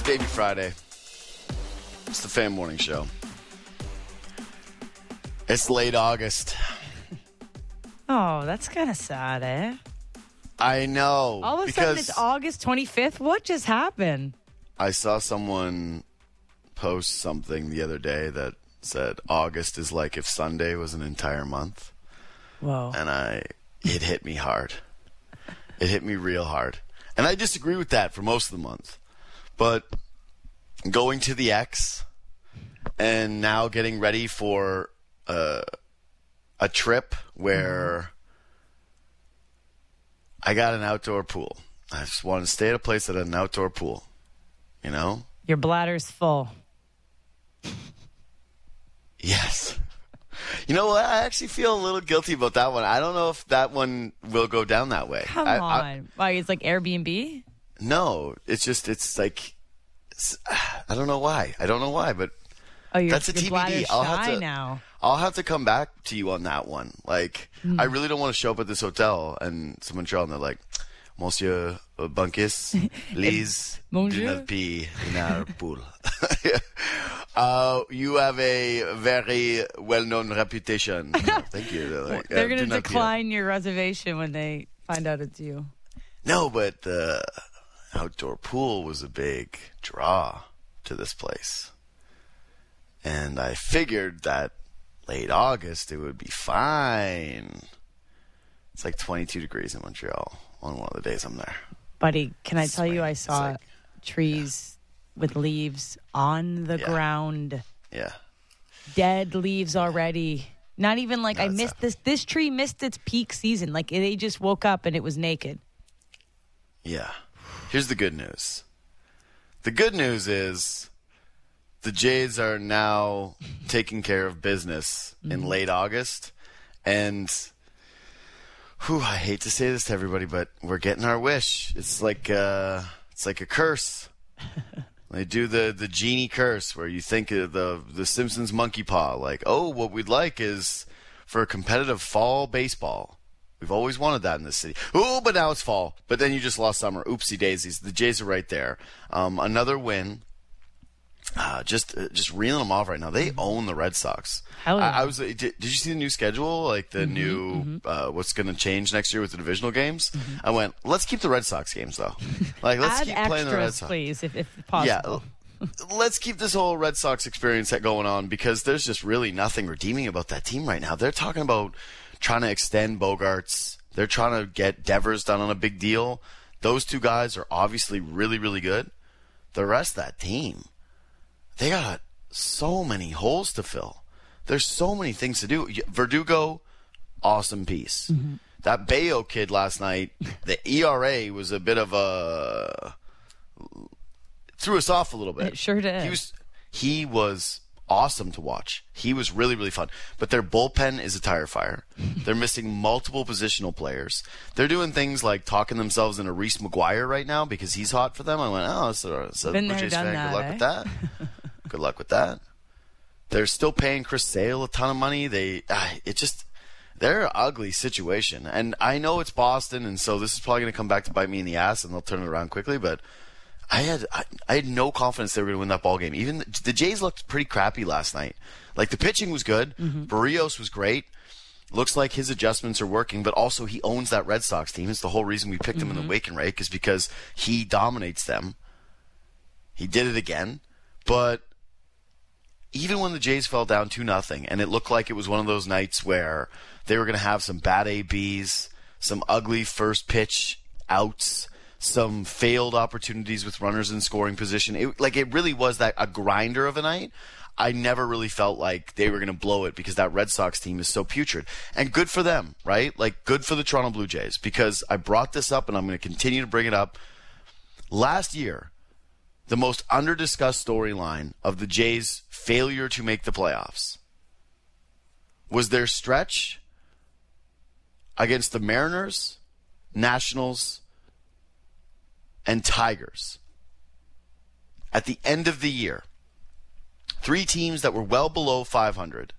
Baby Friday. It's the Fan Morning Show. It's late August. Oh, that's kind of sad, eh? I know. All of a sudden, it's August 25th. What just happened? I saw someone post something the other day that said August is like if Sunday was an entire month. Whoa. And it hit me hard. It hit me real hard. And I disagree with that for most of the month. But going to the X and now getting ready for a trip where I got an outdoor pool. I just wanted to stay at a place that had an outdoor pool. You know? Your bladder's full. Yes. You know what? I actually feel a little guilty about that one. I don't know if that one will go down that way. Come on. Why, it's like Airbnb? No, it's like, I don't know why. But that's a TBD. I'll have to come back to you on that one. Like, I really don't want to show up at this hotel and someone show up and they're like, Monsieur Bunkis, please do not pee in our pool. You have a very well-known reputation. Thank you. Like, they're going to decline your reservation when they find out it's you. No, but the outdoor pool was a big draw to this place. And I figured that late August it would be fine. It's like 22 degrees in Montreal on one of the days I'm there. Buddy, can I tell you I saw trees with leaves on the ground. Yeah. Dead leaves already. Not even like I missed this. This tree missed its peak season. Like they just woke up and it was naked. Yeah. Here's the good news. The good news is the Jays are now taking care of business in late August. And I hate to say this to everybody, but we're getting our wish. It's like a curse. They do the genie curse where you think of the Simpsons monkey paw. Like, what we'd like is for a competitive fall baseball. We've always wanted that in this city. But now it's fall. But then you just lost summer. Oopsie daisies. The Jays are right there. Another win. Just reeling them off right now. They own the Red Sox. Hell yeah. Did you see the new schedule? Like the new what's going to change next year with the divisional games? I went, let's keep the Red Sox games though. Like let's keep playing the Red Sox, please, if possible. Yeah, let's keep this whole Red Sox experience going on because there's just really nothing redeeming about that team right now. They're talking about trying to extend Bogarts. They're trying to get Devers done on a big deal. Those two guys are obviously really, really good. The rest of that team, they got so many holes to fill. There's so many things to do. Verdugo, awesome piece. That Bayo kid last night, the ERA was a bit of threw us off a little bit. It sure did. He was awesome to watch. He was really, really fun. But their bullpen is a tire fire. They're missing multiple positional players. They're doing things like talking themselves into Reese McGuire right now because he's hot for them. I went, so been there, Jays done fan, that, good luck with that. Good luck with that. They're still paying Chris Sale a ton of money. They're an ugly situation. And I know it's Boston, and so this is probably going to come back to bite me in the ass, and they'll turn it around quickly. But I had no confidence they were going to win that ball game. Even the Jays looked pretty crappy last night. Like the pitching was good. Barrios was great. Looks like his adjustments are working, but also he owns that Red Sox team. It's the whole reason we picked him in the wake and rake is because he dominates them. He did it again. But even when the Jays fell down 2-0, and it looked like it was one of those nights where they were going to have some bad ABs, some ugly first pitch outs, some failed opportunities with runners in scoring position. It really was a grinder of a night. I never really felt like they were going to blow it because that Red Sox team is so putrid. And good for them, right? Like, good for the Toronto Blue Jays because I brought this up and I'm going to continue to bring it up. Last year, the most under-discussed storyline of the Jays' failure to make the playoffs was their stretch against the Mariners, Nationals, and Tigers. At the end of the year, 3 teams that were well below 500,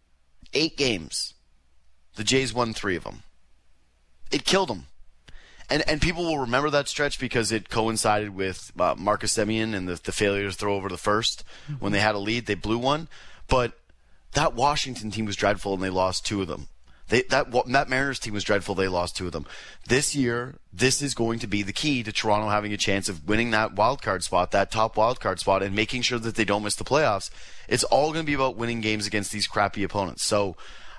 8 games. The Jays won 3 of them. It killed them. And people will remember that stretch because it coincided with Marcus Semien and the failure to throw over the first. When they had a lead, they blew one. But that Washington team was dreadful, and they lost 2 of them. That Mariners team was dreadful. They lost 2 of them. This year, this is going to be the key to Toronto having a chance of winning that wild card spot, that top wild card spot, and making sure that they don't miss the playoffs. It's all going to be about winning games against these crappy opponents. So,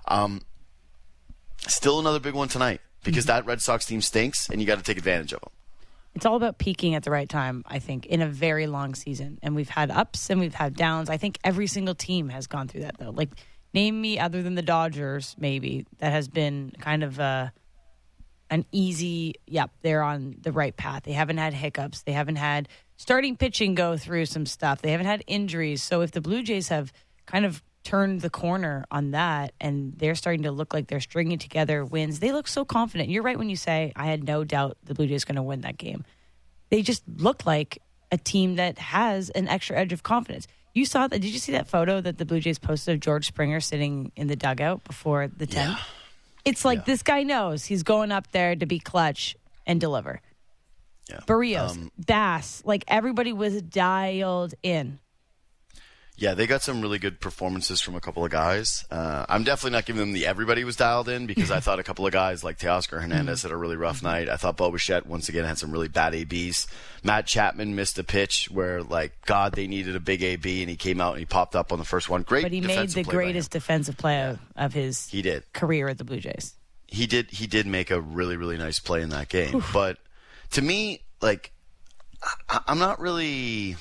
still another big one tonight because that Red Sox team stinks, and you got to take advantage of them. It's all about peaking at the right time, I think, in a very long season. And we've had ups and we've had downs. I think every single team has gone through that, though. Like, name me, other than the Dodgers, maybe, that has been kind of an easy, they're on the right path. They haven't had hiccups. They haven't had starting pitching go through some stuff. They haven't had injuries. So if the Blue Jays have kind of turned the corner on that and they're starting to look like they're stringing together wins, they look so confident. You're right when you say, I had no doubt the Blue Jays going to win that game. They just look like a team that has an extra edge of confidence. You saw that? Did you see that photo that the Blue Jays posted of George Springer sitting in the dugout before the 10th? Yeah. It's like this guy knows he's going up there to be clutch and deliver. Yeah. Barrios, Bass, like everybody was dialed in. Yeah, they got some really good performances from a couple of guys. I'm definitely not giving them the everybody was dialed in because I thought a couple of guys like Teoscar Hernandez had a really rough night. I thought Bo Bichette once again had some really bad ABs. Matt Chapman missed a pitch where, God, they needed a big AB, and he came out and he popped up on the first one. Great, but he made the greatest defensive play of his career at the Blue Jays. He did make a really, really nice play in that game. Oof. But to me, I'm not really...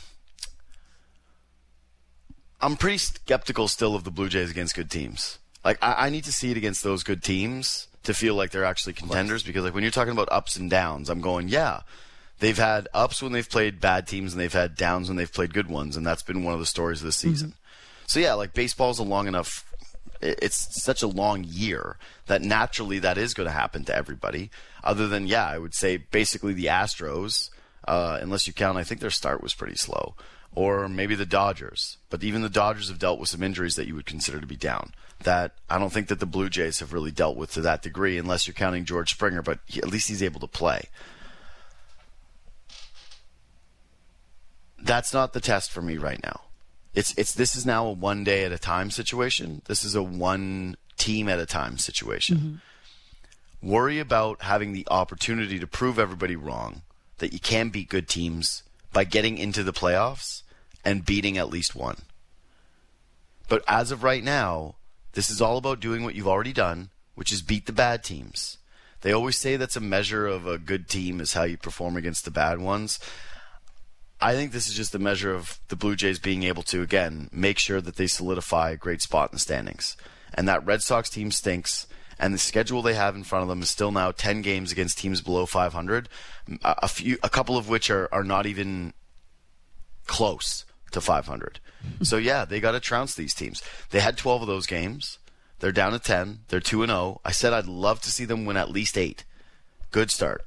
I'm pretty skeptical still of the Blue Jays against good teams. I need to see it against those good teams to feel like they're actually contenders because, when you're talking about ups and downs, I'm going, they've had ups when they've played bad teams and they've had downs when they've played good ones, and that's been one of the stories of this season. So, baseball's a long enough – it's such a long year that naturally that is going to happen to everybody other than, I would say basically the Astros, unless you count, I think their start was pretty slow. Or maybe the Dodgers. But even the Dodgers have dealt with some injuries that you would consider to be down. That I don't think that the Blue Jays have really dealt with to that degree, unless you're counting George Springer, but at least he's able to play. That's not the test for me right now. This is now a one day at a time situation. This is a one team at a time situation. Worry about having the opportunity to prove everybody wrong, that you can beat good teams by getting into the playoffs and beating at least one. But as of right now, this is all about doing what you've already done, which is beat the bad teams. They always say that's a measure of a good team is how you perform against the bad ones. I think this is just a measure of the Blue Jays being able to, again, make sure that they solidify a great spot in the standings. And that Red Sox team stinks, and the schedule they have in front of them is still now 10 games against teams below 500, a couple of which are not even close to 500. So, they got to trounce these teams. They had 12 of those games. They're down to 10. They're 2-0. I said I'd love to see them win at least 8. Good start.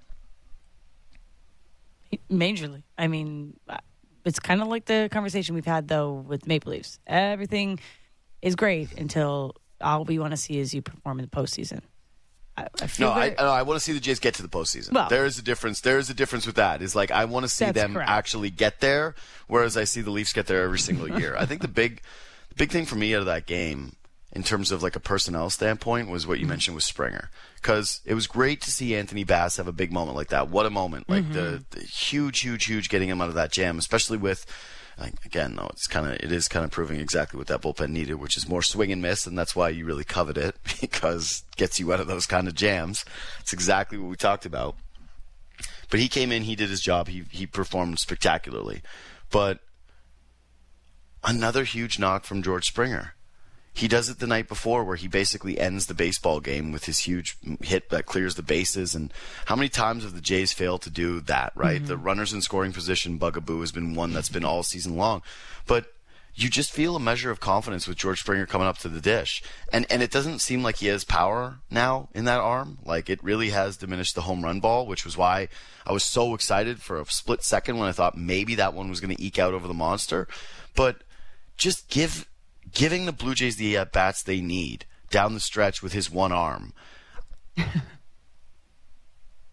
Majorly. I mean, it's kind of like the conversation we've had, though, with Maple Leafs. Everything is great until all we want to see is you perform in the postseason. I want to see the Jays get to the postseason. Well, there is a difference. There is a difference with that. Is I want to see them actually get there, whereas I see the Leafs get there every single year. I think the big thing for me out of that game, in terms of a personnel standpoint, was what you mentioned with Springer, because it was great to see Anthony Bass have a big moment like that. What a moment! The huge getting him out of that jam, especially with. Again, though, it is kind of proving exactly what that bullpen needed, which is more swing and miss, and that's why you really covet it, because it gets you out of those kind of jams. It's exactly what we talked about. But he came in, he did his job, he performed spectacularly. But another huge knock from George Springer. He does it the night before where he basically ends the baseball game with his huge hit that clears the bases. And how many times have the Jays failed to do that, right? The runners in scoring position bugaboo has been one that's been all season long. But you just feel a measure of confidence with George Springer coming up to the dish. And it doesn't seem like he has power now in that arm. It really has diminished the home run ball, which was why I was so excited for a split second when I thought maybe that one was going to eke out over the monster. But just giving the Blue Jays the at-bats they need down the stretch with his one arm.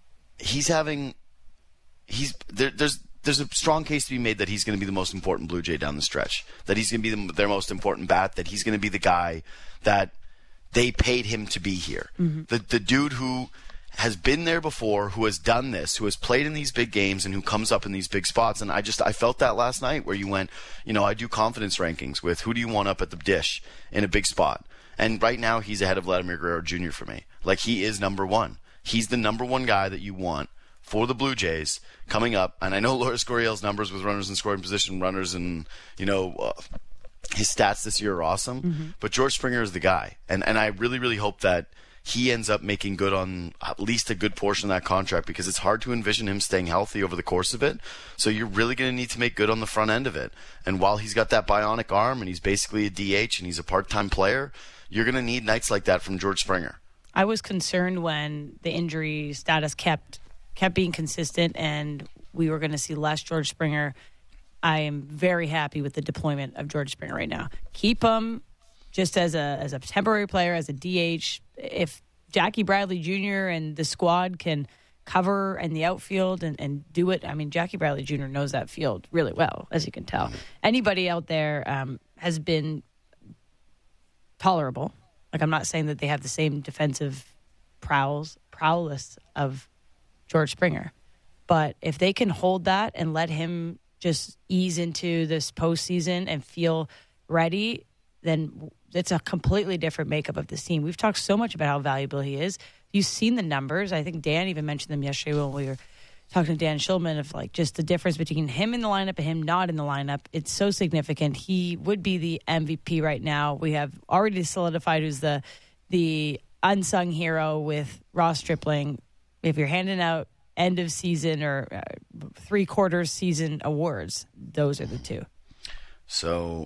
there's a strong case to be made that he's going to be the most important Blue Jay down the stretch, that he's going to be their most important bat, that he's going to be the guy that they paid him to be here. Mm-hmm. The dude who has been there before, who has done this, who has played in these big games, and who comes up in these big spots. And I felt that last night where you went, I do confidence rankings with who do you want up at the dish in a big spot. And right now he's ahead of Vladimir Guerrero Jr. for me. Like, he is number one. He's the number one guy that you want for the Blue Jays coming up. And I know Lourdes Gurriel's numbers with runners in scoring position, runners and, his stats this year are awesome. Mm-hmm. But George Springer is the guy. And I really, really hope that he ends up making good on at least a good portion of that contract, because it's hard to envision him staying healthy over the course of it. So you're really going to need to make good on the front end of it. And while he's got that bionic arm and he's basically a DH and he's a part-time player, you're going to need nights like that from George Springer. I was concerned when the injury status kept being consistent and we were going to see less George Springer. I am very happy with the deployment of George Springer right now. Keep him just as a temporary player, as a DH. If Jackie Bradley Jr. and the squad can cover in the outfield and do it, I mean, Jackie Bradley Jr. knows that field really well, as you can tell. Anybody out there has been tolerable. Like, I'm not saying that they have the same defensive prowess of George Springer. But if they can hold that and let him just ease into this postseason and feel ready, then it's a completely different makeup of this team. We've talked so much about how valuable he is. You've seen the numbers. I think Dan even mentioned them yesterday when we were talking to Dan Schulman of like just the difference between him in the lineup and him not in the lineup. It's so significant. He would be the MVP right now. We have already solidified who's the unsung hero with Ross Stripling. If you're handing out end of season or 3/4 season awards, those are the two. So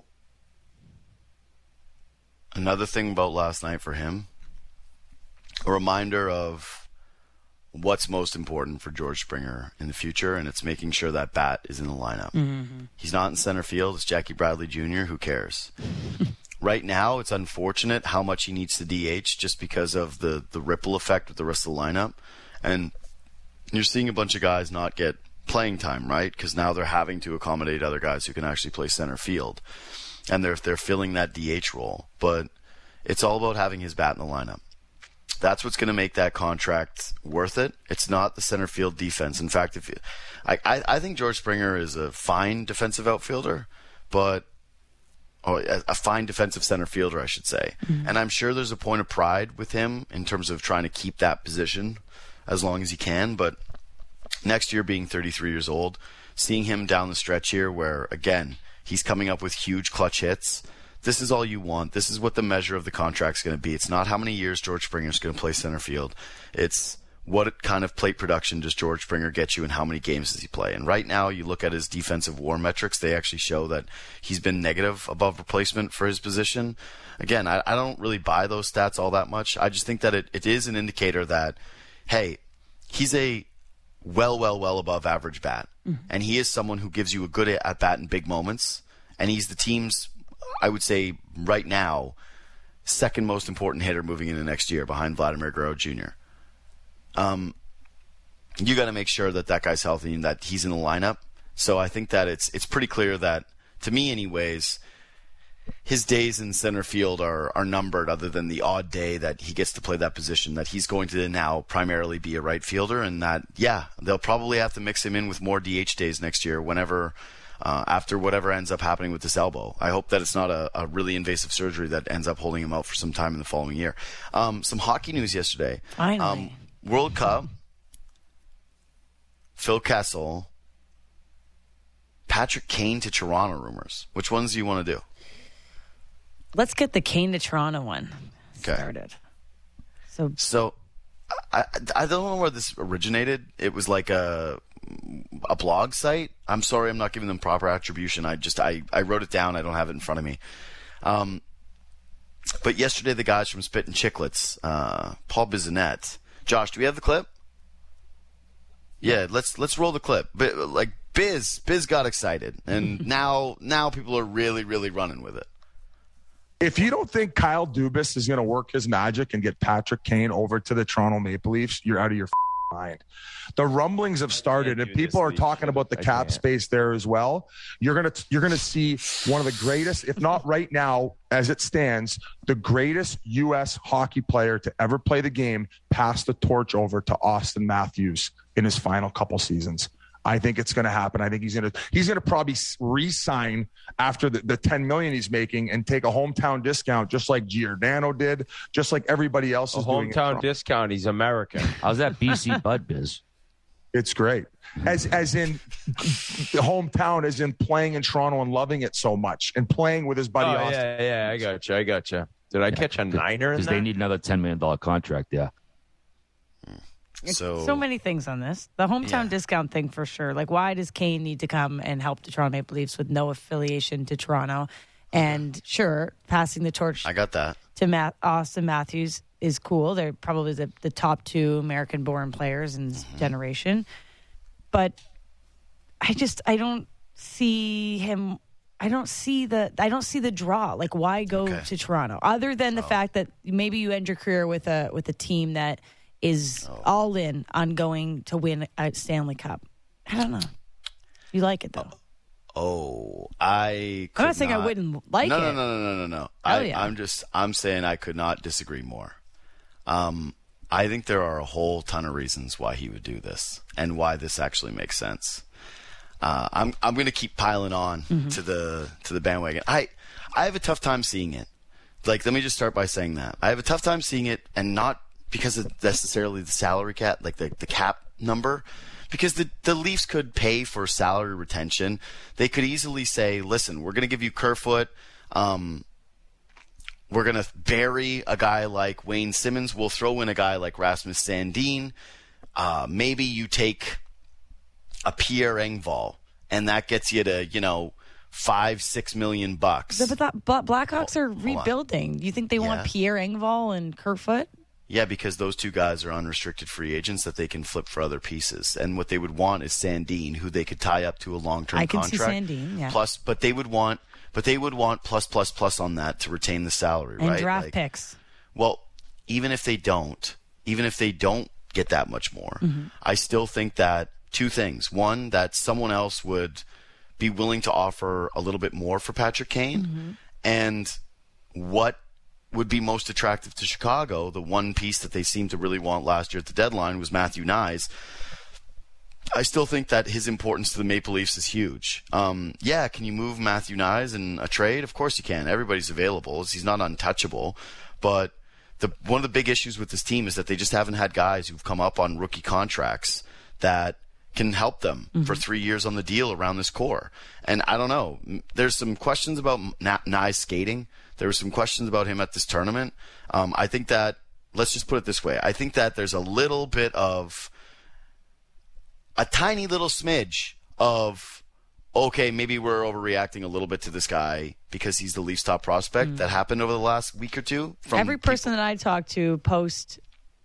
another thing about last night for him, a reminder of what's most important for George Springer in the future, and it's making sure that bat is in the lineup. Mm-hmm. He's not in center field. It's Jackie Bradley Jr. Who cares? Right now, it's unfortunate how much he needs to DH just because of the ripple effect with the rest of the lineup. And you're seeing a bunch of guys not get playing time, right? Because now they're having to accommodate other guys who can actually play center field. And they're filling that DH role. But it's all about having his bat in the lineup. That's what's going to make that contract worth it. It's not the center field defense. In fact, I think George Springer is a fine defensive outfielder, but a fine defensive center fielder, I should say. Mm-hmm. And I'm sure there's a point of pride with him in terms of trying to keep that position as long as he can. But next year, being 33 years old, seeing him down the stretch here where, again, he's coming up with huge clutch hits, this is all you want. This is what the measure of the contract's going to be. It's not how many years George Springer's going to play center field. It's what kind of plate production does George Springer get you and how many games does he play? And right now, you look at his defensive WAR metrics, they actually show that he's been negative above replacement for his position. Again, I don't really buy those stats all that much. I just think that it is an indicator that, hey, he's a well above average bat. Mm-hmm. And he is someone who gives you a good at-bat in big moments. And he's the team's, I would say right now, second most important hitter moving into next year behind Vladimir Guerrero Jr. You got to make sure that guy's healthy and that he's in the lineup. So I think that it's pretty clear that, to me anyways, his days in center field are numbered, other than the odd day that he gets to play that position, that he's going to now primarily be a right fielder, and that, yeah, they'll probably have to mix him in with more DH days next year whenever after whatever ends up happening with this elbow. I hope that it's not a really invasive surgery that ends up holding him out for some time in the following year. Some hockey news yesterday. Finally. World Cup, Phil Kessel, Patrick Kane to Toronto rumors. Which ones do you want to do? Let's get the Kane to Toronto one started. So I don't know where this originated. It was like a blog site. I'm sorry, I'm not giving them proper attribution. I wrote it down. I don't have it in front of me. But yesterday, the guys from Spit and Chicklets, Paul Bissonnette. Josh, do we have the clip? Yeah, let's roll the clip. But like Biz got excited, and now people are really, really running with it. If you don't think Kyle Dubas is going to work his magic and get Patrick Kane over to the Toronto Maple Leafs, you're out of your mind. The rumblings have started, and people are talking about the cap space there as well. You're gonna see one of the greatest, if not right now, as it stands, the greatest U.S. hockey player to ever play the game pass the torch over to Austin Matthews in his final couple seasons. I think it's going to happen. I think he's going to probably re-sign after the $10 million he's making and take a hometown discount, just like Giordano did, just like everybody else is doing. Hometown discount. He's American. How's that BC Bud Biz? It's great. As in the hometown, as in playing in Toronto and loving it so much and playing with his buddy Austin. Yeah, I got you. Did I catch a niner in Because that? they need another $10 million contract, yeah. So many things on this. The hometown discount thing for sure. Like, why does Kane need to come and help the Toronto Maple Leafs with no affiliation to Toronto? And sure, passing the torch I got that. to Austin Matthews is cool. They're probably the top two American-born players in this generation. But I don't see him. I don't see the draw. Like, why go to Toronto other than the fact that maybe you end your career with a team that is all in on going to win a Stanley Cup. I don't know. You like it though. I'm not saying I wouldn't like it. No. I'm saying I could not disagree more. I think there are a whole ton of reasons why he would do this and why this actually makes sense. I'm going to keep piling on to the bandwagon. I have a tough time seeing it. Like, let me just start by saying that I have a tough time seeing it, and not because of necessarily the salary cap, like the cap number, because the Leafs could pay for salary retention. They could easily say, listen, we're going to give you Kerfoot. We're going to bury a guy like Wayne Simmons. We'll throw in a guy like Rasmus Sandin. Maybe you take a Pierre Engvall, and that gets you to, $5-6 million. But Blackhawks are rebuilding. You think they want Pierre Engvall and Kerfoot? Yeah, because those two guys are unrestricted free agents that they can flip for other pieces. And what they would want is Sandin, who they could tie up to a long-term contract. I can see Sandin, yeah. Plus, but they would want plus on that to retain the salary, and right? And draft picks. Well, even if they don't get that much more, I still think that two things. One, that someone else would be willing to offer a little bit more for Patrick Kane. And what would be most attractive to Chicago, the one piece that they seemed to really want last year at the deadline, was Matthew Knies. I still think that his importance to the Maple Leafs is huge. Can you move Matthew Knies in a trade? Of course you can. Everybody's available. He's not untouchable. But one of the big issues with this team is that they just haven't had guys who've come up on rookie contracts that can help them for 3 years on the deal around this core. And I don't know. There's some questions about Knies skating. There were some questions about him at this tournament. I think that, let's just put it this way. I think that there's a little bit of a tiny little smidge of, okay, maybe we're overreacting a little bit to this guy because he's the Leafs' top prospect. That happened over the last week or two. Every person that I talked to post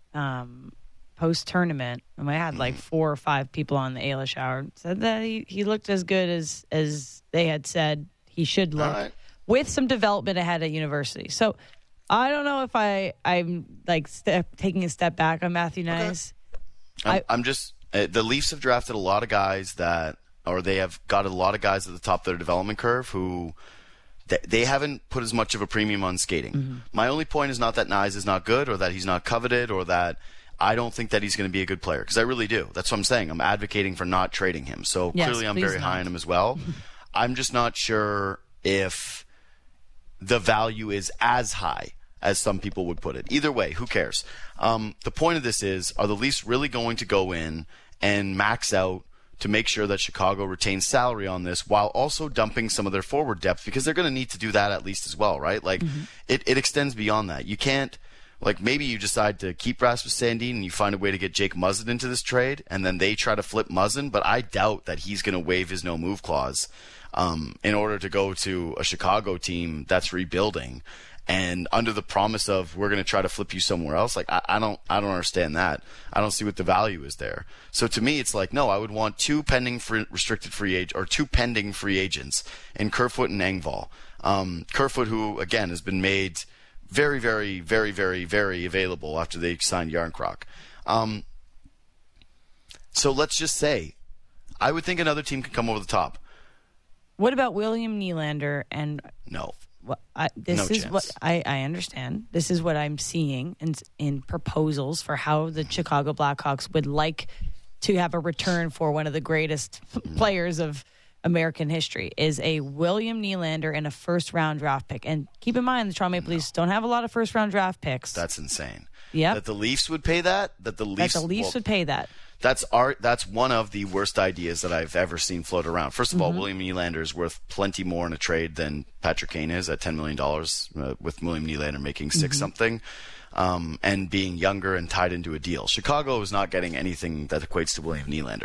tournament, and I had like 4 or 5 people on the Eilish Hour, said that he looked as good as they had said he should look, with some development ahead at university. So I don't know if I'm like taking a step back on Matthew Knies. I'm just the Leafs have drafted a lot of guys they have got a lot of guys at the top of their development curve who they haven't put as much of a premium on skating. My only point is not that Knies is not good or that he's not coveted or that I don't think that he's going to be a good player, because I really do. That's what I'm saying. I'm advocating for not trading him. So clearly I'm very high on him as well. I'm just not sure if the value is as high as some people would put it. Either way, who cares? The point of this is, are the Leafs really going to go in and max out to make sure that Chicago retains salary on this while also dumping some of their forward depth? Because they're going to need to do that at least as well, right? Like, it extends beyond that. You can't, like, maybe you decide to keep Rasmus Sandin and you find a way to get Jake Muzzin into this trade, and then they try to flip Muzzin, but I doubt that he's going to waive his no-move clause in order to go to a Chicago team that's rebuilding and under the promise of, we're going to try to flip you somewhere else. Like, I don't understand that. I don't see what the value is there. So to me, it's like, no, I would want 2 pending restricted free agent or 2 pending free agents in Kerfoot and Engvall. Kerfoot, who again has been made very, very, very, very, very available after they signed Yarncroc. So let's just say, I would think another team could come over the top. What about William Nylander and No. this No is chance. what I understand. This is what I'm seeing in proposals for how the Chicago Blackhawks would like to have a return for one of the greatest players of American history is a William Nylander and a first-round draft pick. And keep in mind, the Toronto Maple Leafs don't have a lot of first-round draft picks. That's insane. Yep. That the Leafs would pay that? That the Leafs would pay that. That's one of the worst ideas that I've ever seen float around. First of all, William Nylander is worth plenty more in a trade than Patrick Kane is at $10 million, with William Nylander making six something, and being younger and tied into a deal. Chicago is not getting anything that equates to William Nylander.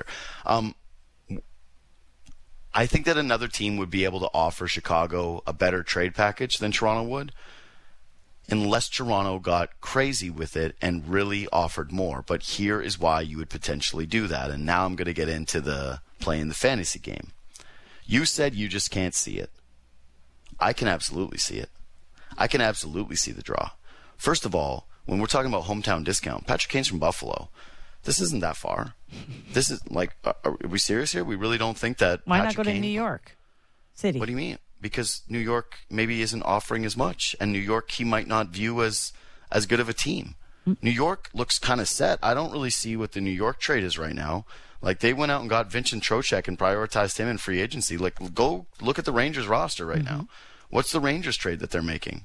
I think that another team would be able to offer Chicago a better trade package than Toronto would, unless Toronto got crazy with it and really offered more. But here is why you would potentially do that. And now I'm going to get into the playing the fantasy game. You said you just can't see it. I can absolutely see it. I can absolutely see the draw. First of all, when we're talking about hometown discount, Patrick Kane's from Buffalo. This isn't that far. This is like, are we serious here? We really don't think that Why Patrick not go Kane, to New York City? What do you mean? Because New York maybe isn't offering as much, and New York he might not view as good of a team. New York looks kind of set. I don't really see what the New York trade is right now. Like, they went out and got Vincent Trocheck and prioritized him in free agency. Like, go look at the Rangers roster right now. What's the Rangers trade that they're making?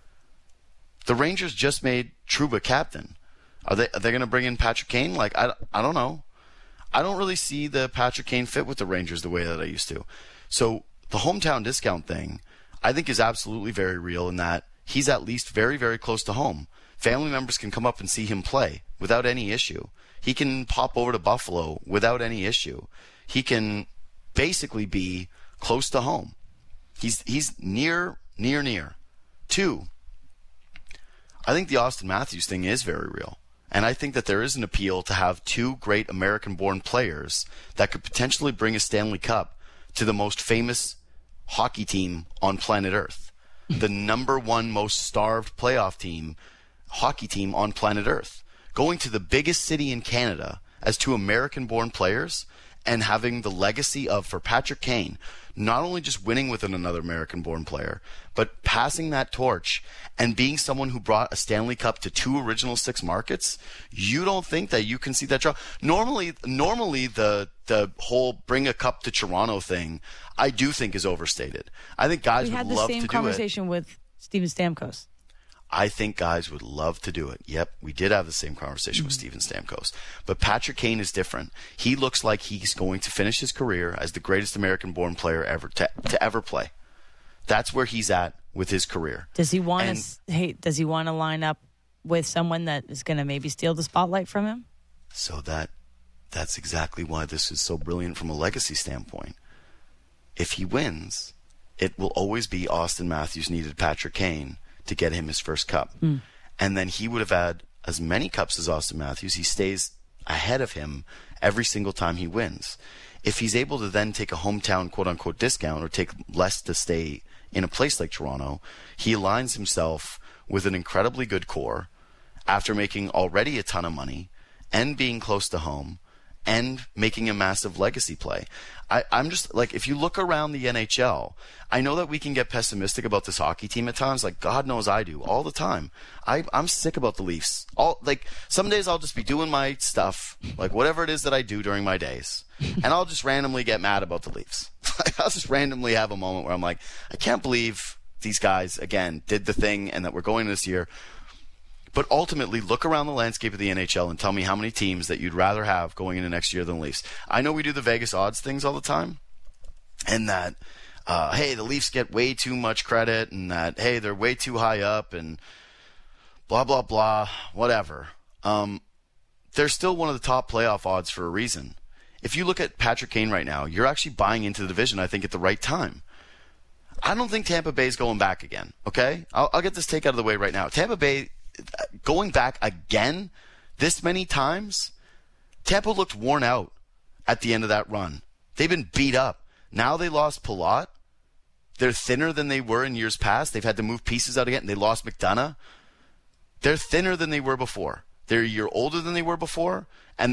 The Rangers just made Trouba captain. Are they going to bring in Patrick Kane? Like, I don't know. I don't really see the Patrick Kane fit with the Rangers the way that I used to. So the hometown discount thing, I think, is absolutely very real in that he's at least very, very close to home. Family members can come up and see him play without any issue. He can pop over to Buffalo without any issue. He can basically be close to home. He's near. Two, I think the Austin Matthews thing is very real. And I think that there is an appeal to have two great American-born players that could potentially bring a Stanley Cup to the most famous hockey team on planet Earth, the number one most starved playoff team, hockey team on planet Earth, going to the biggest city in Canada as two American-born players and having the legacy of, for Patrick Kane, not only just winning with another American-born player, but passing that torch and being someone who brought a Stanley Cup to two original six markets. You don't think that you can see that draw? Normally the whole bring a cup to Toronto thing, I do think is overstated. I think guys would love to do it. We had the same conversation with Steven Stamkos. I think guys would love to do it. Yep, we did have the same conversation with Steven Stamkos. But Patrick Kane is different. He looks like he's going to finish his career as the greatest American-born player ever to ever play. That's where he's at with his career. Does he want to line up with someone that is going to maybe steal the spotlight from him? So that's exactly why this is so brilliant from a legacy standpoint. If he wins, it will always be Austin Matthews needed Patrick Kane to get him his first cup. And then he would have had as many cups as Austin Matthews. He stays ahead of him every single time he wins. If he's able to then take a hometown quote-unquote discount or take less to stay in a place like Toronto, he aligns himself with an incredibly good core after making already a ton of money and being close to home and making a massive legacy play. I'm just like, if you look around the NHL, I know that we can get pessimistic about this hockey team at times. Like, God knows I do all the time. I'm sick about the Leafs. Some days I'll just be doing my stuff, like whatever it is that I do during my days, and I'll just randomly get mad about the Leafs. I'll just randomly have a moment where I'm like, I can't believe these guys again did the thing, and that we're going this year. But ultimately, look around the landscape of the NHL and tell me how many teams that you'd rather have going into next year than the Leafs. I know we do the Vegas odds things all the time, and that, hey, the Leafs get way too much credit, and that, hey, they're way too high up, and blah, blah, blah, whatever. They're still one of the top playoff odds for a reason. If you look at Patrick Kane right now, you're actually buying into the division, I think, at the right time. I don't think Tampa Bay's going back again, okay? I'll get this take out of the way right now. Tampa Bay going back again this many times, Tampa looked worn out at the end of that run. They've been beat up. Now they lost Palat. They're thinner than they were in years past. They've had to move pieces out again. They lost McDonough. They're thinner than they were before. They're a year older than they were before, and they're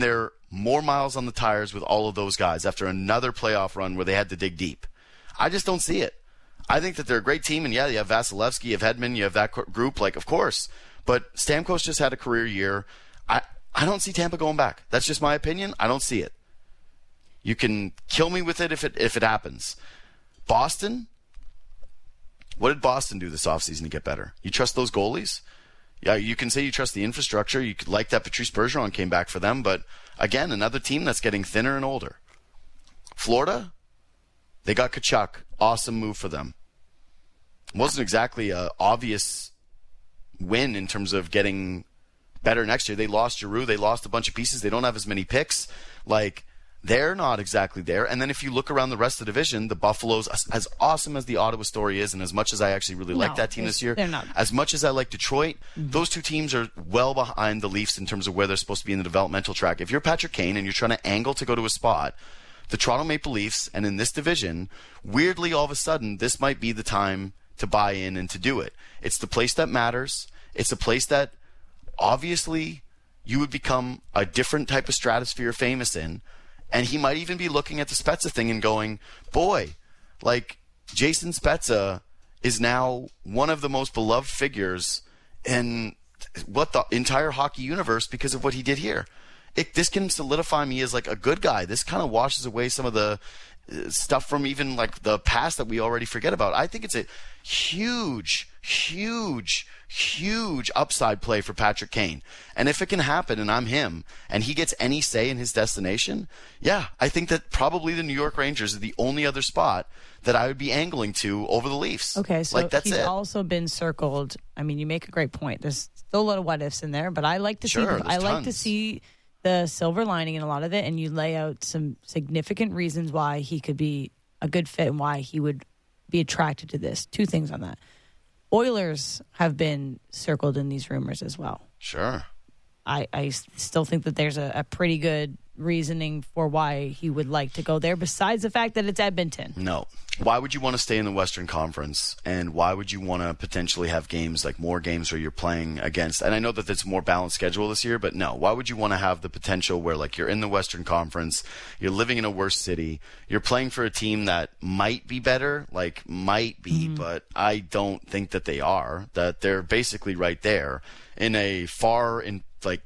more miles on the tires with all of those guys after another playoff run where they had to dig deep. I just don't see it. I think that they're a great team, and yeah, you have Vasilevsky, you have Hedman, you have that group, like, of course. But Stamkos just had a career year. I don't see Tampa going back. That's just my opinion. I don't see it. You can kill me with it if it happens. Boston? What did Boston do this offseason to get better? You trust those goalies? Yeah, you can say you trust the infrastructure. You could like that Patrice Bergeron came back for them, but again, another team that's getting thinner and older. Florida? They got Tkachuk. Awesome move for them. Wasn't exactly an obvious win in terms of getting better next year. They lost Giroux. They lost a bunch of pieces. They don't have as many picks. Like, they're not exactly there. And then if you look around the rest of the division, the Buffaloes, as awesome as the Ottawa story is, and as much as I actually really like that team this year, they're not. as much as I like Detroit, those two teams are well behind the Leafs in terms of where they're supposed to be in the developmental track. If you're Patrick Kane and you're trying to angle to go to a spot, the Toronto Maple Leafs, and in this division, weirdly, all of a sudden, this might be the time to buy in and to do it. It's the place that matters. It's a place that obviously you would become a different type of stratosphere famous in. And he might even be looking at the Spezza thing and going, boy, like Jason Spezza is now one of the most beloved figures in what the entire hockey universe because of what he did here. This can solidify me as like a good guy. This kind of washes away some of the stuff from even like the past that we already forget about. I think it's a huge upside play for Patrick Kane. And if it can happen and I'm him and he gets any say in his destination, yeah, I think that probably the New York Rangers are the only other spot that I would be angling to over the Leafs. Okay, so like, that's he's it. also been circled. I mean, you make a great point. There's still a lot of what ifs in there, but I like to see the silver lining in a lot of it, and you lay out some significant reasons why he could be a good fit and why he would be attracted to this. Two things on that. Oilers have been circled in these rumors as well. Sure. I still think that there's a pretty good reasoning for why he would like to go there, besides the fact that it's Edmonton. No. Why would you want to stay in the Western Conference? And why would you want to potentially have games, like more games where you're playing against? And I know that it's a more balanced schedule this year, but no. Why would you want to have the potential where, like, you're in the Western Conference, you're living in a worse city, you're playing for a team that might be better, like, might be, but I don't think that they are, that they're basically right there in a far, in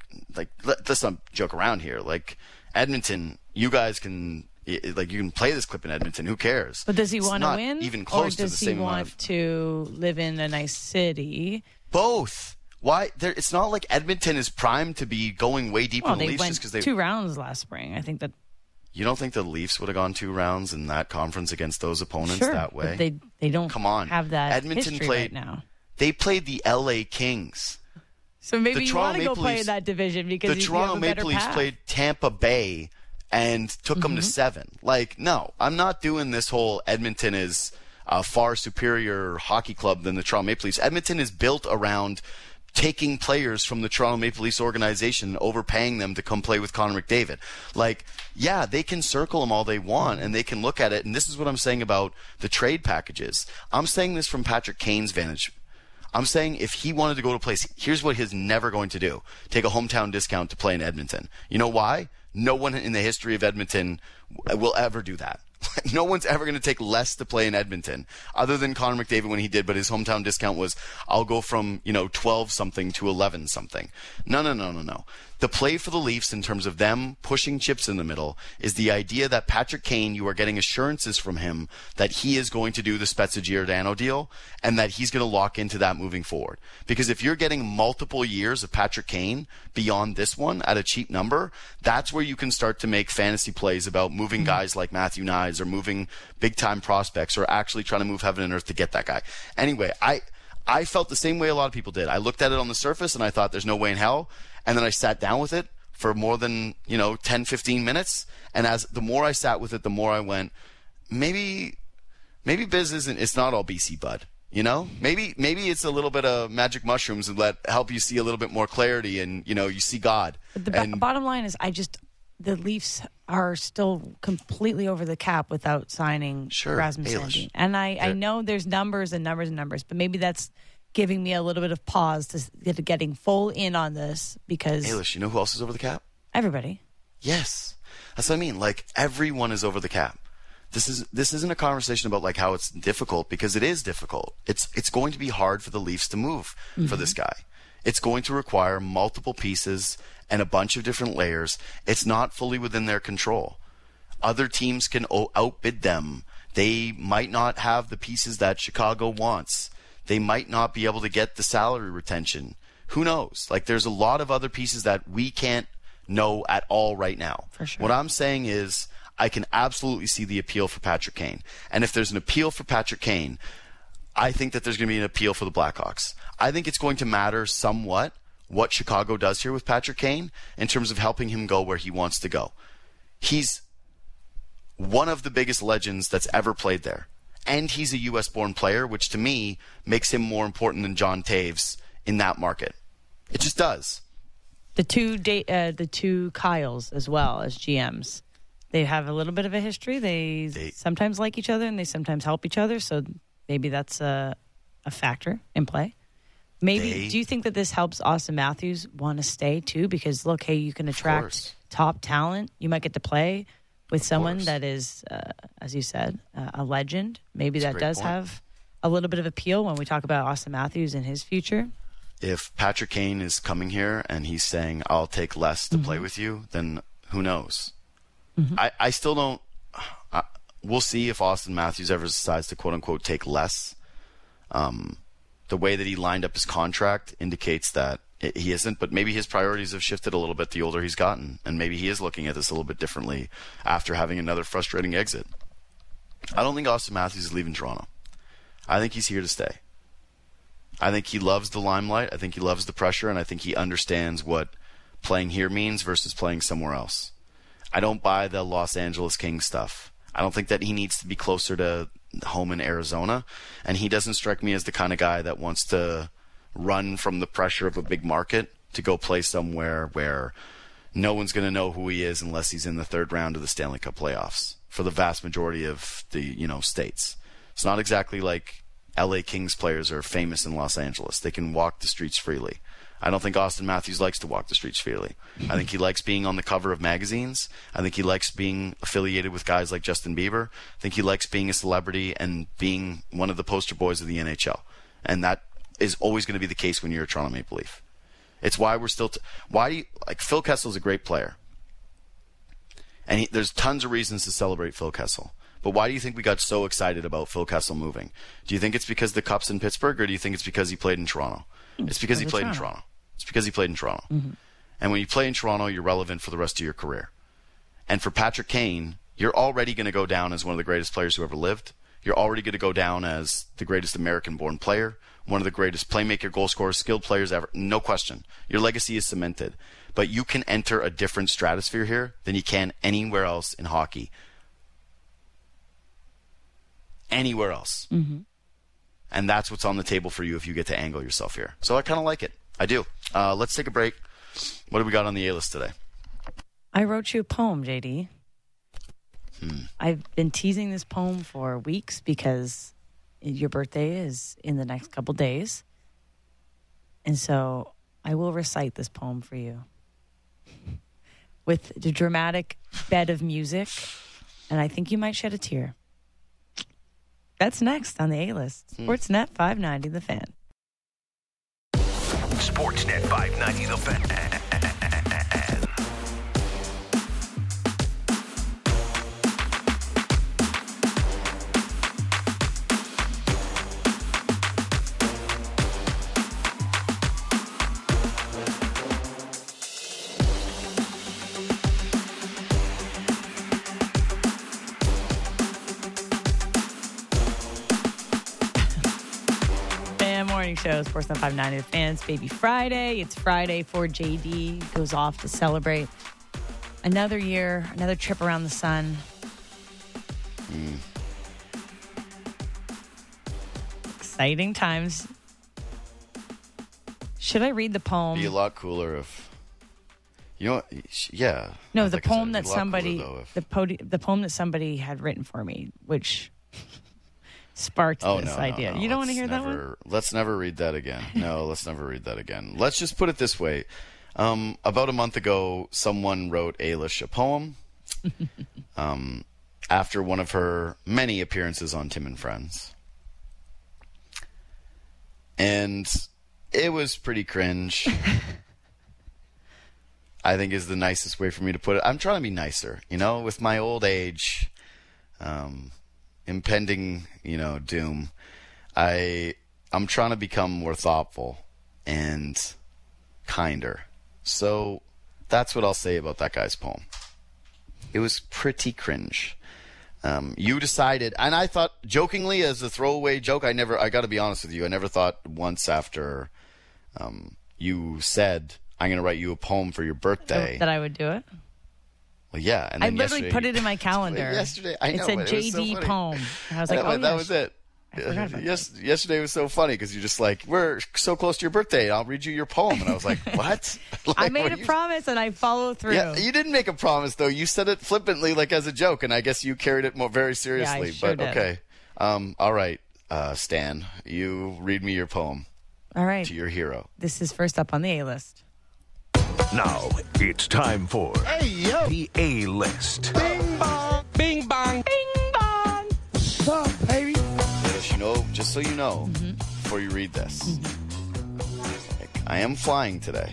let's not joke around here. Like, Edmonton, you guys can... Like, you can play this clip in Edmonton. Who cares? But does he want to win? Even close to the same amount. Or does he want to live in a nice city? Both. Why? It's not like Edmonton is primed to be going way deeper in the Leafs just because they 2 rounds last spring. I think that. You don't think the Leafs would have gone 2 rounds in that conference against those opponents that way? But they don't. Come on. Have that Edmonton history right now. They played the LA Kings. So maybe you want to go play in that division because the Toronto Maple Leafs played Tampa Bay and took them to 7. Like, no, I'm not doing this whole Edmonton is a far superior hockey club than the Toronto Maple Leafs. Edmonton is built around taking players from the Toronto Maple Leafs organization and overpaying them to come play with Connor McDavid. Like, yeah, they can circle them all they want and they can look at it. And this is what I'm saying about the trade packages. I'm saying this from Patrick Kane's vantage. I'm saying if he wanted to go to a place, here's what he's never going to do. Take a hometown discount to play in Edmonton. You know why? No one in the history of Edmonton will ever do that. No one's ever going to take less to play in Edmonton other than Connor McDavid when he did, but his hometown discount was, I'll go from, 12 something to 11 something. No. The play for the Leafs in terms of them pushing chips in the middle is the idea that Patrick Kane, you are getting assurances from him that he is going to do the Spezza Giordano deal and that he's going to lock into that moving forward. Because if you're getting multiple years of Patrick Kane beyond this one at a cheap number, that's where you can start to make fantasy plays about moving guys like Matthew Knies or moving big-time prospects or actually trying to move heaven and earth to get that guy. Anyway, I felt the same way a lot of people did. I looked at it on the surface and I thought there's no way in hell. And then I sat down with it for more than, 10, 15 minutes. And as the more I sat with it, the more I went, maybe Biz it's not all BC Bud. Maybe it's a little bit of magic mushrooms and help you see a little bit more clarity and, you see God. But the bottom line is the Leafs are still completely over the cap without signing Rasmus Sandin. And I know there's numbers and numbers and numbers, but maybe that's giving me a little bit of pause to getting full in on this because... Ailish, you know who else is over the cap? Everybody. Yes. That's what I mean. Like, everyone is over the cap. This isn't a conversation about like how it's difficult, because it is difficult. It's going to be hard for the Leafs to move for this guy. It's going to require multiple pieces and a bunch of different layers. It's not fully within their control. Other teams can outbid them. They might not have the pieces that Chicago wants. They might not be able to get the salary retention. Who knows? Like, there's a lot of other pieces that we can't know at all right now. For sure. What I'm saying is, I can absolutely see the appeal for Patrick Kane. And if there's an appeal for Patrick Kane, I think that there's going to be an appeal for the Blackhawks. I think it's going to matter somewhat what Chicago does here with Patrick Kane in terms of helping him go where he wants to go. He's one of the biggest legends that's ever played there. And he's a U.S.-born player, which to me makes him more important than John Taves in that market. It just does. The two Kyles as well as GMs. They have a little bit of a history. They sometimes like each other and they sometimes help each other. So maybe that's a factor in play. Maybe. Do you think that this helps Austin Matthews want to stay too? Because look, hey, you can attract top talent. You might get to play with someone that is, as you said, a legend. Maybe that does have a little bit of appeal when we talk about Austin Matthews and his future. If Patrick Kane is coming here and he's saying, I'll take less to play with you, then who knows? I still don't. We'll see if Austin Matthews ever decides to quote unquote take less. The way that he lined up his contract indicates that he isn't, but maybe his priorities have shifted a little bit the older he's gotten, and maybe he is looking at this a little bit differently after having another frustrating exit. I don't think Austin Matthews is leaving Toronto. I think he's here to stay. I think he loves the limelight. I think he loves the pressure, and I think he understands what playing here means versus playing somewhere else. I don't buy the Los Angeles Kings stuff. I don't think that he needs to be closer to home in Arizona, and he doesn't strike me as the kind of guy that wants to run from the pressure of a big market to go play somewhere where no one's going to know who he is unless he's in the third round of the Stanley Cup playoffs for the vast majority of the states. It's not exactly like LA Kings players are famous in Los Angeles. They can walk the streets freely. I don't think Austin Matthews likes to walk the streets freely. I think he likes being on the cover of magazines. I think he likes being affiliated with guys like Justin Bieber. I think he likes being a celebrity and being one of the poster boys of the NHL. And that is always going to be the case when you're a Toronto Maple Leaf. It's why we're still... Phil Kessel's a great player. And there's tons of reasons to celebrate Phil Kessel. But why do you think we got so excited about Phil Kessel moving? Do you think it's because the Cup's in Pittsburgh, or do you think it's because he played in Toronto? It's because he played in Toronto. It's because he played in Toronto. Mm-hmm. And when you play in Toronto, you're relevant for the rest of your career. And for Patrick Kane, you're already going to go down as one of the greatest players who ever lived. You're already going to go down as the greatest American-born player, one of the greatest playmaker, goal scorers, skilled players ever. No question. Your legacy is cemented. But you can enter a different stratosphere here than you can anywhere else in hockey. Anywhere else. Mm-hmm. And that's what's on the table for you if you get to angle yourself here. So I kind of like it. I do. Let's take a break. What do we got on the A-list today? I wrote you a poem, JD. I've been teasing this poem for weeks because your birthday is in the next couple days. And so I will recite this poem for you with the dramatic bed of music. And I think you might shed a tear. That's next on the A-List. Sportsnet 590, The Fan. Sportsnet 590, The Fan. Show, Sportsnet 590, The Fans, Baby Friday. It's Friday for JD. Goes off to celebrate another year, another trip around the sun. Exciting times. Should I read the poem? It'd be a lot cooler if... yeah. No, the poem that somebody... The poem that somebody had written for me, which... sparked this idea. No. You don't want to hear that one? Let's never read that again. No, let's never read that again. Let's just put it this way. About a month ago, someone wrote Ailish a poem after one of her many appearances on Tim and Friends. And it was pretty cringe. I think is the nicest way for me to put it. I'm trying to be nicer, with my old age, impending, doom. I'm trying to become more thoughtful and kinder. So that's what I'll say about that guy's poem. It was pretty cringe. You decided, and I thought jokingly as a throwaway joke, I got to be honest with you, I never thought once after you said, I'm going to write you a poem for your birthday. That I would do it? Well, yeah. And I literally put it in my calendar. Yesterday, I know. It said JD so poem. And I was like, that was it. I forgot about yesterday was so funny because you're just like, we're so close to your birthday. I'll read you your poem. And I was like, what? I made a promise and I follow through. Yeah, you didn't make a promise, though. You said it flippantly, like as a joke, and I guess you carried it very seriously. Yeah, I sure did. Okay. All right, Stan, you read me your poem. All right. To your hero. This is first up on the A-list. Now it's time for the A-list. Bing bong. Bing bong. Bing bong. What's up, baby? Just so you know, before you read this, I am flying today.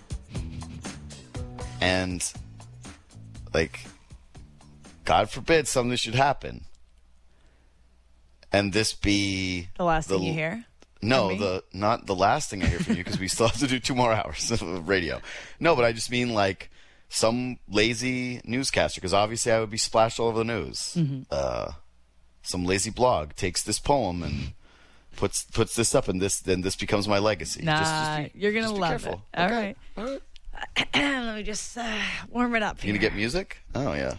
And, God forbid something should happen. And this be... The last thing you hear? No, not the last thing I hear from you, because we still have to do 2 more hours of radio. No, but I just mean some lazy newscaster, because obviously I would be splashed all over the news. Some lazy blog takes this poem and puts this up, and then this becomes my legacy. Nah, you're gonna love careful. it. All right. Let me just warm it up here. You gonna get music? Oh yeah.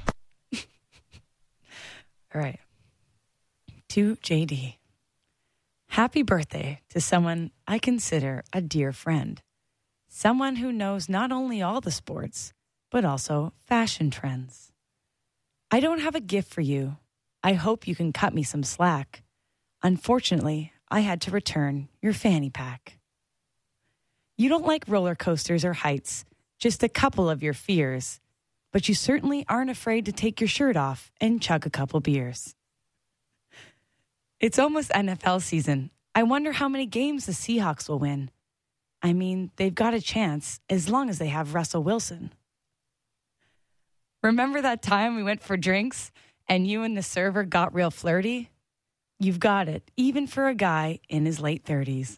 All right. To JD. Happy birthday to someone I consider a dear friend. Someone who knows not only all the sports, but also fashion trends. I don't have a gift for you. I hope you can cut me some slack. Unfortunately, I had to return your fanny pack. You don't like roller coasters or heights, just a couple of your fears, but you certainly aren't afraid to take your shirt off and chug a couple beers. It's almost NFL season. I wonder how many games the Seahawks will win. I mean, they've got a chance as long as they have Russell Wilson. Remember that time we went for drinks and you and the server got real flirty? You've got it, even for a guy in his late 30s.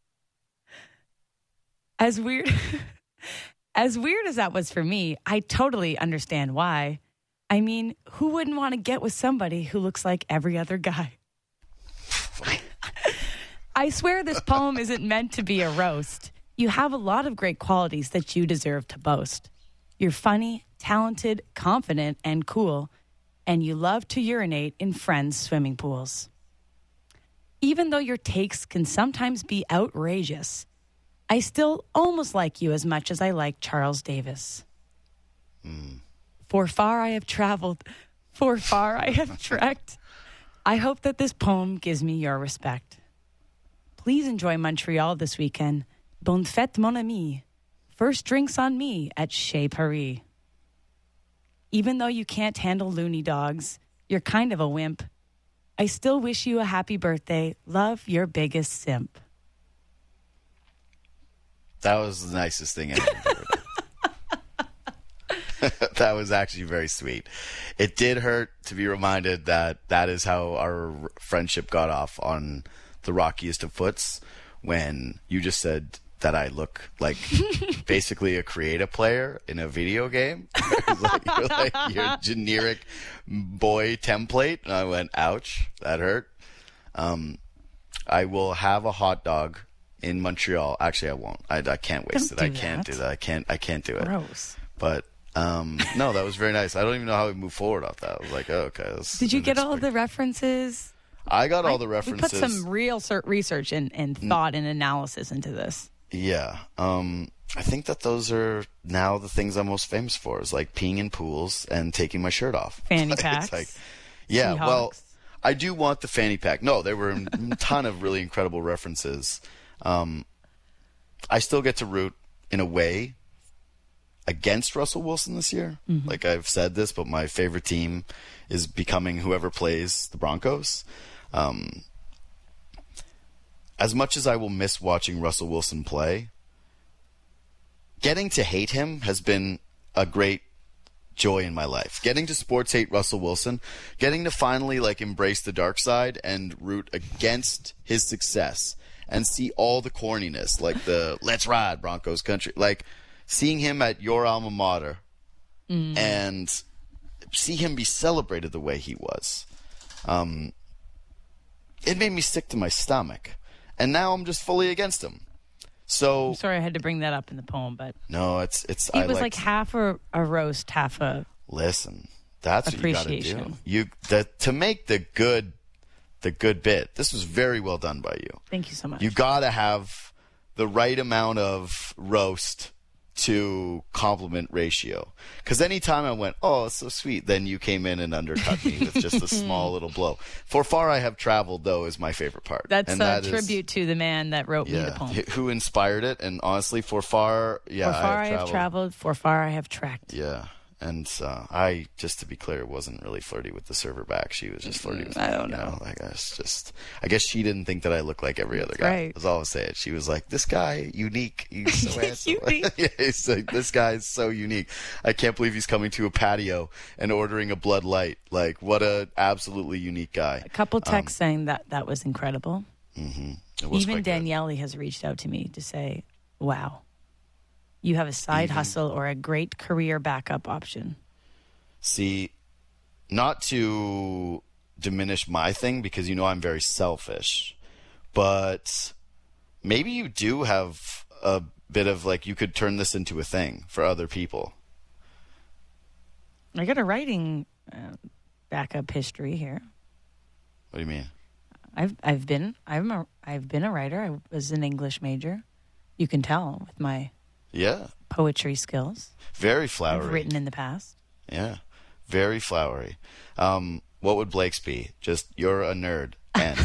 As weird as that was for me, I totally understand why. I mean, who wouldn't want to get with somebody who looks like every other guy? I swear this poem isn't meant to be a roast. You have a lot of great qualities that you deserve to boast. You're funny, talented, confident, and cool, and you love to urinate in friends' swimming pools. Even though your takes can sometimes be outrageous, I still almost like you as much as I like Charles Davis. For far I have traveled, for far I have trekked. I hope that this poem gives me your respect. Please enjoy Montreal this weekend. Bonne fête, mon ami. First drinks on me at Chez Paris. Even though you can't handle loony dogs, you're kind of a wimp. I still wish you a happy birthday. Love, your biggest simp. That was the nicest thing I ever heard. That was actually very sweet. It did hurt to be reminded that is how our friendship got off on the rockiest of foots when you just said that I look like basically a creative player in a video game. You're like your generic boy template. And I went, ouch, that hurt. I will have a hot dog in Montreal. Actually, I won't. I can't waste it. I can't do that. I can't do it. Gross. But no, that was very nice. I don't even know how we move forward off that. I was like, oh, okay. Did you get all the references? I got all the references. We put some real research and thought and analysis into this. Yeah. I think that those are now the things I'm most famous for, is like peeing in pools and taking my shirt off. Fanny packs. Yeah, Seahawks. Well, I do want the fanny pack. No, there were a ton of really incredible references. I still get to root, in a way, against Russell Wilson this year. Like I've said this, but my favorite team is becoming whoever plays the Broncos. As much as I will miss watching Russell Wilson play, getting to hate him has been a great joy in my life. Getting to sports hate Russell Wilson, getting to finally like embrace the dark side and root against his success and see all the corniness, like the let's ride Broncos country, like seeing him at your alma mater and see him be celebrated the way he was. It made me sick to my stomach. And now I'm just fully against him. So I'm sorry I had to bring that up in the poem, but no, it's. it was like half a roast, half a listen. That's what you got to do. Appreciation. To make the good bit. This was very well done by you. Thank you so much. You got to have the right amount of roast to compliment ratio. Because anytime I went, oh, it's so sweet, then you came in and undercut me with just a small little blow. For Far I Have Traveled, though, is my favorite part. That's a tribute to the man that wrote me the poem. Who inspired it. And honestly, For Far, For Far I Have Traveled, For Far I Have Tracked. Yeah. And just to be clear, wasn't really flirty with the server back. She was just flirty with me. I don't know. I guess she didn't think that I looked like every other guy. Right. That's all I was saying. She was like, this guy, unique. He's so handsome. Unique. Yeah, he's like, this guy is so unique. I can't believe he's coming to a patio and ordering a Bud Light. Like, what a absolutely unique guy. A couple texts saying that was incredible. It was Even quite Daniele has reached out to me to say, wow. You have a side hustle or a great career backup option. See, not to diminish my thing, because you know I'm very selfish, but maybe you do have a bit of like, you could turn this into a thing for other people. I got a writing backup history here. What do you mean? I've been a writer. I was an English major. You can tell with my poetry skills. Very flowery. I've written in the past. Yeah, very flowery. What would Blake's be? Just, you're a nerd. And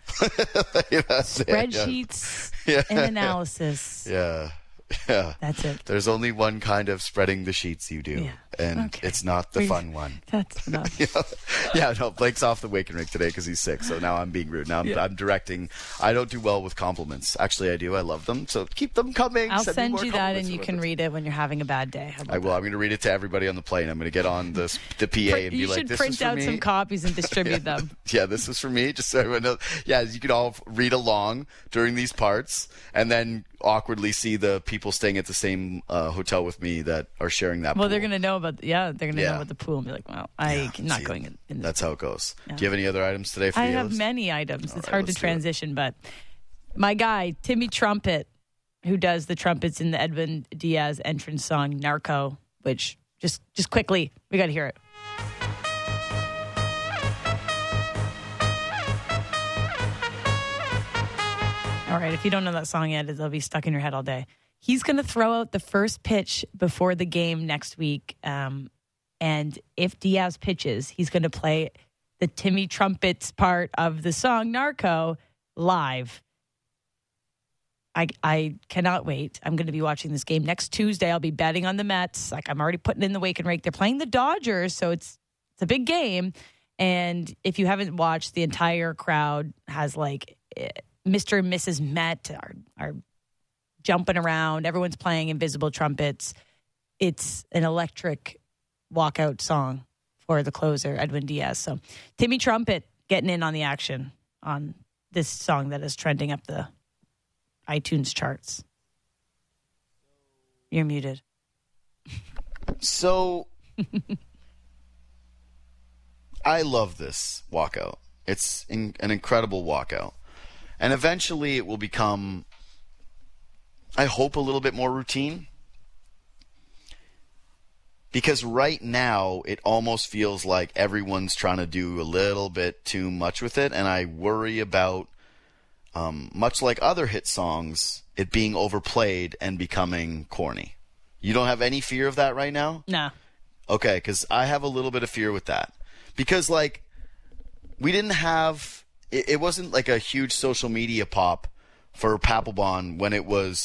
spreadsheets and analysis. Yeah. That's it. There's only one kind of spreading the sheets you do, and it's not the fun one. That's enough. No, Blake's off the wake and rake today because he's sick, so now I'm being rude. Now I'm directing. I don't do well with compliments. Actually, I do. I love them, so keep them coming. I'll send you that, and you can read it when you're having a bad day. I will. I'm going to read it to everybody on the plane. I'm going to get on the PA and be like, you should print out some copies and distribute them. Yeah, this is for me, just so everyone knows. Yeah, you can all read along during these parts, and then awkwardly see the people staying at the same hotel with me that are sharing that pool. They're going to know about know about the pool and be like, well, I'm not going in. That's how it goes. Yeah. Do you have any other items today for I have many items. It's hard to transition, but my guy, Timmy Trumpet, who does the trumpets in the Edwin Diaz entrance song, Narco, which just quickly, we got to hear it. All right, if you don't know that song yet, it'll be stuck in your head all day. He's going to throw out the first pitch before the game next week. And if Diaz pitches, he's going to play the Timmy Trumpets part of the song Narco live. I cannot wait. I'm going to be watching this game next Tuesday. I'll be betting on the Mets. Like, I'm already putting in the wake and rake. They're playing the Dodgers, so it's a big game. And if you haven't watched, the entire crowd has like Mr. and Mrs. Met are jumping around. Everyone's playing invisible trumpets. It's an electric walkout song for the closer, Edwin Diaz. So Timmy Trumpet getting in on the action on this song that is trending up the iTunes charts. You're muted. So I love this walkout. It's an incredible walkout. And eventually it will become, I hope, a little bit more routine. Because right now it almost feels like everyone's trying to do a little bit too much with it. And I worry about, much like other hit songs, it being overplayed and becoming corny. You don't have any fear of that right now? No. Okay, because I have a little bit of fear with that. Because, like, we didn't have... It wasn't like a huge social media pop for Papelbon when it was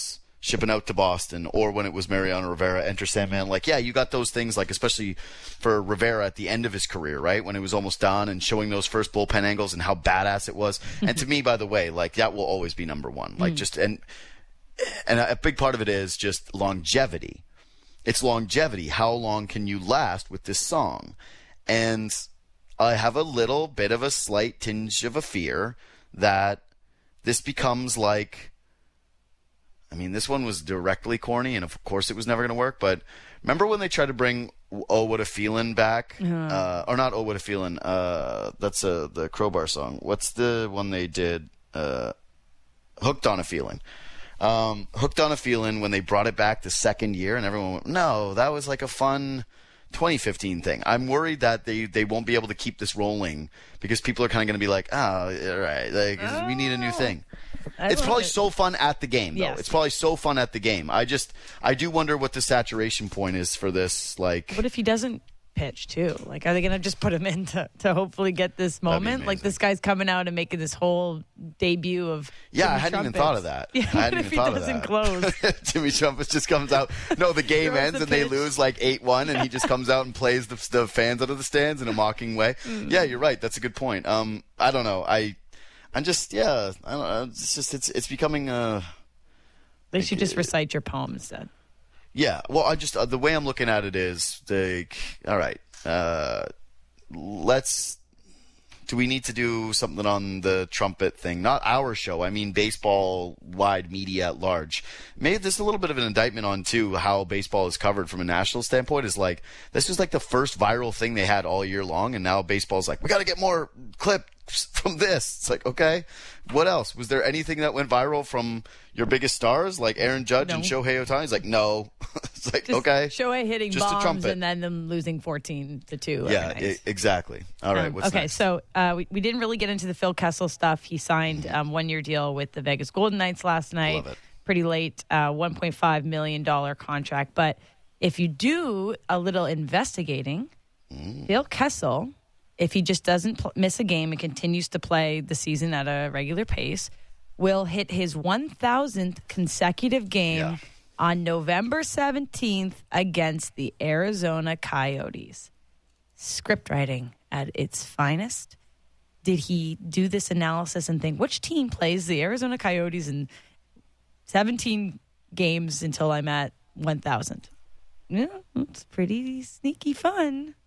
shipping out to Boston, or when it was Mariano Rivera, Enter Sandman. Like, yeah, you got those things, like, especially for Rivera at the end of his career, right? When it was almost done and showing those first bullpen angles and how badass it was. And to me, by the way, like, that will always be number one. Like, just, and a big part of it is just longevity. It's longevity. How long can you last with this song? And I have a little bit of a slight tinge of a fear that this becomes like, I mean, this one was directly corny, and of course it was never going to work, but remember when they tried to bring Oh What a Feelin' back? Or not Oh What a Feelin', that's the Crowbar song. What's the one they did? Hooked on a Feeling. Hooked on a Feeling, when they brought it back the second year, and everyone went, no, that was like a fun 2015 thing. I'm worried that they won't be able to keep this rolling because people are kind of going to be like, all right, like, we need a new thing. It's probably so fun at the game, though. Yes. It's probably so fun at the game. I do wonder what the saturation point is for this. Like, what if he doesn't pitch too? Like, are they going to just put him in to hopefully get this moment? Like, this guy's coming out and making this whole debut of yeah, Jimmy I hadn't Trumpets. even thought of that. Yeah, I hadn't what if even he thought doesn't of that. close? Jimmy Trumpets just comes out. No, the game Throws ends the and they pitch. lose like 8-1, and he just comes out and plays the fans out of the stands in a mocking way. Yeah, you're right. That's a good point. I don't know. I'm just, yeah, I don't know. It's just, it's becoming They should just recite your poem instead. yeah. Well, I just, the way I'm looking at it is, all right, do we need to do something on the trumpet thing? Not our show. I mean, baseball-wide media at large. Maybe this is a little bit of an indictment on, too, how baseball is covered from a national standpoint. Is like, this was like the first viral thing they had all year long, and now baseball's like, we got to get more clips from this. It's like, okay, what else? Was there anything that went viral from your biggest stars, like Aaron Judge and Shohei Ohtani? It's like, no. It's like, Just okay. Shohei hitting just a bombs trumpet. and then them losing 14-2. Yeah, Nice. exactly. All right, what's okay, next? so we didn't really get into the Phil Kessel stuff. He signed one-year deal with the Vegas Golden Knights last night. Love it. Pretty late, $1.5 million contract. But if you do a little investigating, Phil Kessel, if he just doesn't miss a game and continues to play the season at a regular pace, will hit his 1,000th consecutive game on November 17th against the Arizona Coyotes. Script writing at its finest. Did he do this analysis and think, which team plays the Arizona Coyotes in 17 games until I'm at 1,000? Yeah, it's pretty sneaky fun.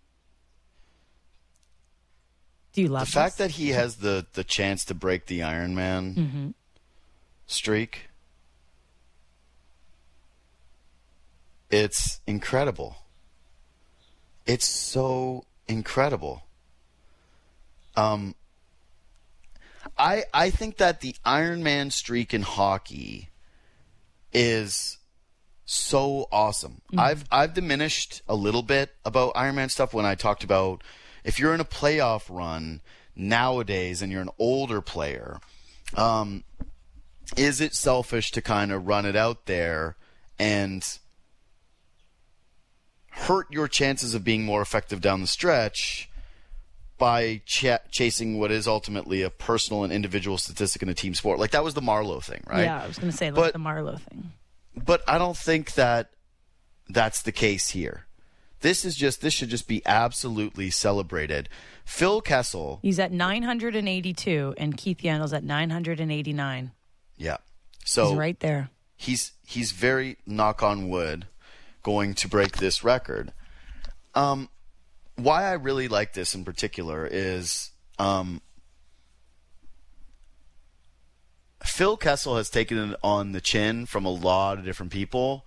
Do you love the fact this? that he has the chance to break the Iron Man streak? It's incredible. It's so incredible. I think that the Iron Man streak in hockey is so awesome. I've diminished a little bit about Iron Man stuff when I talked about if you're in a playoff run nowadays and you're an older player, is it selfish to kind of run it out there and hurt your chances of being more effective down the stretch by chasing what is ultimately a personal and individual statistic in a team sport? Like, that was the Marlowe thing, right? Yeah, I was going to say, like the Marlowe thing. But I don't think that that's the case here. This should just be absolutely celebrated. Phil Kessel. He's at 982, and Keith Yandle's at 989. Yeah. So he's right there. He's very, knock on wood, going to break this record. Why I really like this in particular is Phil Kessel has taken it on the chin from a lot of different people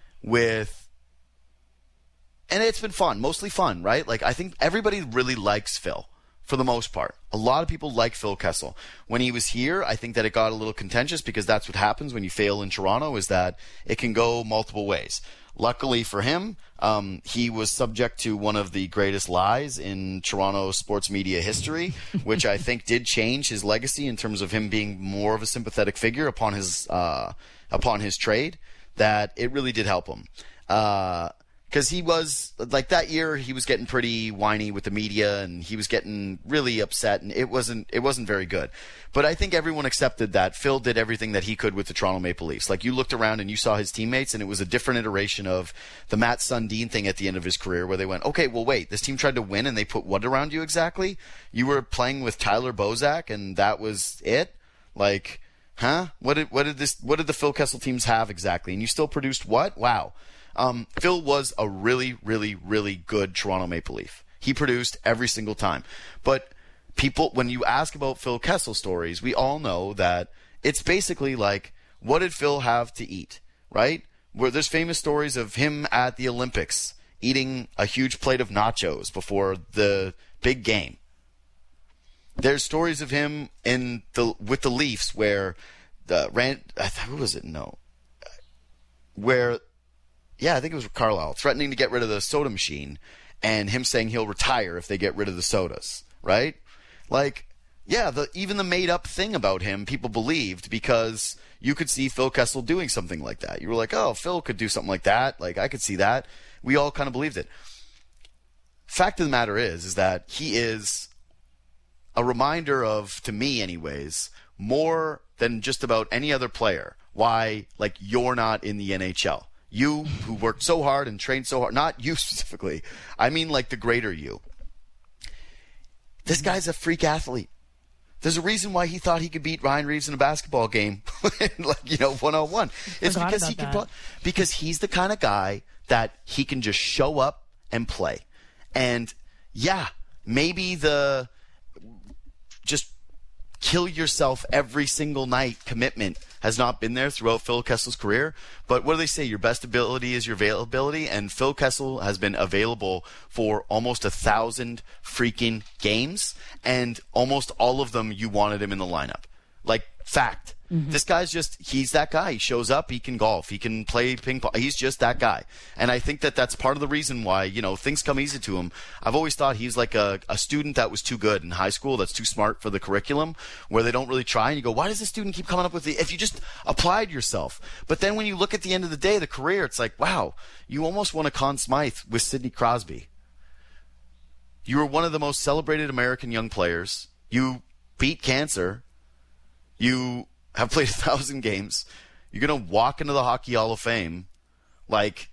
and it's been fun, mostly fun, right? Like, I think everybody really likes Phil for the most part. A lot of people like Phil Kessel. When he was here, I think that it got a little contentious because that's what happens when you fail in Toronto, is that it can go multiple ways. Luckily for him, he was subject to one of the greatest lies in Toronto sports media history, which I think did change his legacy in terms of him being more of a sympathetic figure upon his trade, that it really did help him. Because he was, like, that year he was getting pretty whiny with the media, and he was getting really upset, and it wasn't very good. But I think everyone accepted that Phil did everything that he could with the Toronto Maple Leafs. Like, you looked around and you saw his teammates, and it was a different iteration of the Matt Sundin thing at the end of his career, where they went, okay, well, wait, this team tried to win, and they put what around you exactly? You were playing with Tyler Bozak, and that was it? Like, huh? What did the Phil Kessel teams have exactly? And you still produced what? Wow. Phil was a really, really, really good Toronto Maple Leaf. He produced every single time. But people, when you ask about Phil Kessel stories, we all know that it's basically like, what did Phil have to eat, right? Where there's famous stories of him at the Olympics eating a huge plate of nachos before the big game. There's stories of him with the Leafs where who was it? No. Where, yeah, I think it was Carlisle, threatening to get rid of the soda machine and him saying he'll retire if they get rid of the sodas, right? Like, yeah, even the made-up thing about him, people believed because you could see Phil Kessel doing something like that. You were like, oh, Phil could do something like that. Like, I could see that. We all kind of believed it. Fact of the matter is that he is a reminder of, to me anyways, more than just about any other player, why, like, you're not in the NHL. You, who worked so hard and trained so hard, not you specifically, I mean like the greater you. This guy's a freak athlete. There's a reason why he thought he could beat Ryan Reeves in a basketball game, one-on-one. It's because he can play. Because he's the kind of guy that he can just show up and play. And yeah, maybe the just kill yourself every single night commitment has not been there throughout Phil Kessel's career. But what do they say? Your best ability is your availability. And Phil Kessel has been available for almost 1,000 freaking games. And almost all of them, you wanted him in the lineup. Like, fact. Mm-hmm. This guy's he's that guy. He shows up, he can golf, he can play ping pong. He's just that guy. And I think that that's part of the reason why, things come easy to him. I've always thought he's like a student that was too good in high school, that's too smart for the curriculum, where they don't really try. And you go, why does this student keep coming up with if you just applied yourself? But then when you look at the end of the day, the career, it's like, wow, you almost won a Conn Smythe with Sidney Crosby. You were one of the most celebrated American young players. You beat cancer. You have played 1,000 games. You're going to walk into the Hockey Hall of Fame. Like,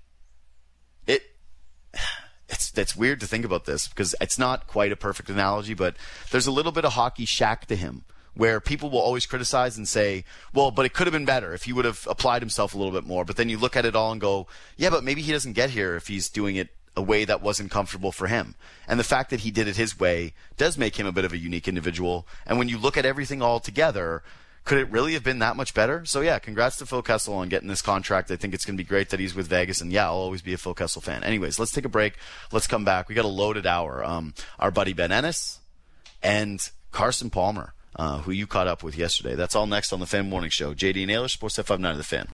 it's weird to think about this because it's not quite a perfect analogy, but there's a little bit of hockey shack to him where people will always criticize and say, well, but it could have been better if he would have applied himself a little bit more. But then you look at it all and go, yeah, but maybe he doesn't get here if he's doing it a way that wasn't comfortable for him. And the fact that he did it his way does make him a bit of a unique individual. And when you look at everything all together, could it really have been that much better? So, yeah, congrats to Phil Kessel on getting this contract. I think it's going to be great that he's with Vegas. And, yeah, I'll always be a Phil Kessel fan. Anyways, let's take a break. Let's come back. We got a loaded hour. Our buddy Ben Ennis and Carson Palmer, who you caught up with yesterday. That's all next on the Fan Morning Show. JD Naylor, Sports 559 of the Fan.